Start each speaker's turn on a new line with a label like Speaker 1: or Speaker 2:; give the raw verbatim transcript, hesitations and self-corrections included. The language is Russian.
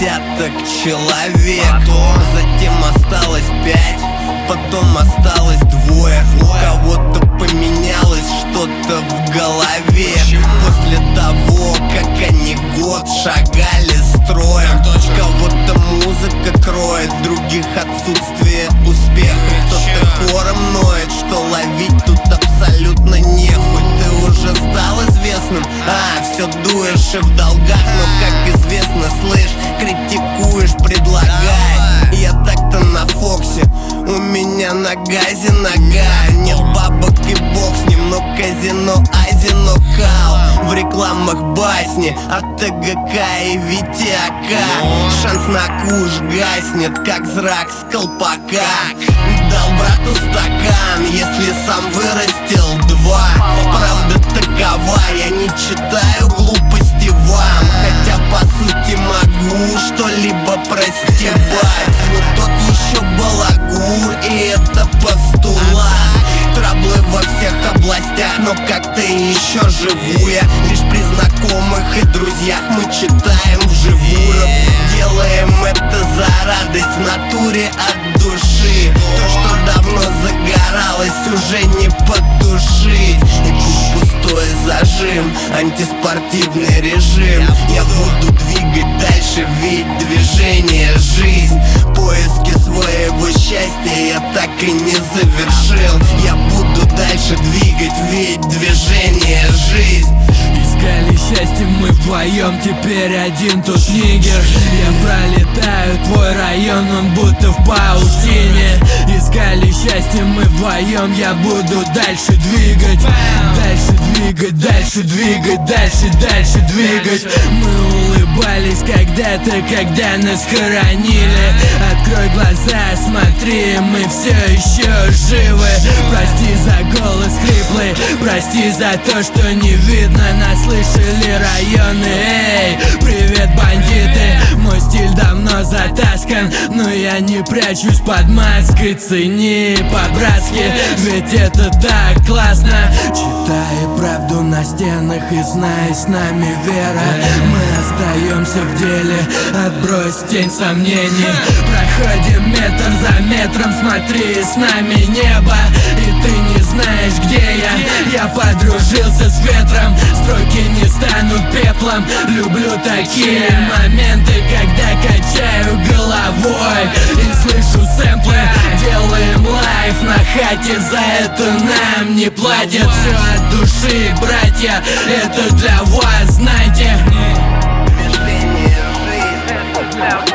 Speaker 1: десяток человек. Затем осталось пять, потом осталось двое. У кого-то поменялось что-то в голове после того, как они год шагали строем. Кого-то музыка кроет, других отсутствие успеха. Кто-то хором ноет, что ловить тут абсолютно нехуй. Ты уже стал известным, а все дуешь и в долгах. Но как известно, слышь, критикуешь, предлагай. Я так-то на Фоксе, у меня на газе нога. Нет бабок и бог с ним, но казино Азино кал. В рекламах басни от ТГК и Витяка. Шанс на куш гаснет, как зрак с колпака. Дал брату стакан, если сам вырастил два. Правда такова, я не читаю глупости вам. Хотя по сути могу что-либо простебать. Но тот еще балагур, и это постулат. Траблы во всех областях, но как-то еще живу я. Лишь при знакомых и друзьях мы читаем вживую. Делаем это за радость в натуре от души. То, что давно загоралось, уже не потушить. И пусть пустой зажим, антиспортивный режим. Я буду двигать дальше, ведь движение — жизнь. Поиски своего счастья я так и не завершил. Я буду дальше двигать, ведь движение — жизнь.
Speaker 2: Искали счастье мы вдвоем, теперь один тут нигер. Я пролетаю твой район, он будто в паутине. Искали счастье мы вдвоем, я буду дальше двигать. Дальше двигать, дальше двигать, дальше, дальше двигать. Мы улыбались когда-то, когда нас хоронили. Открой глаза, смотри, мы все еще живы. Прости за голос хриплый, прости за то, что не видно. Нас слышали районы. Эй, привет, бандиты. Мой стиль давно затаскан, но я не прячусь под маской. Цени по-братски, ведь это так классно. Читай правду на стенах и знай, с нами вера. Мы остаемся в деле, отбрось тень сомнений. Проходим метр за метром, смотри, с нами небо. И ты не знаешь, где я. Я подружился с ветром, строки не станут пеплом. Люблю такие моменты, когда качаю головой и слышу сэмплы. Делаем лайф на хате, за это нам не платят. Все от души, братья, это для вас, знайте.
Speaker 1: Движение — жизнь, это для вас.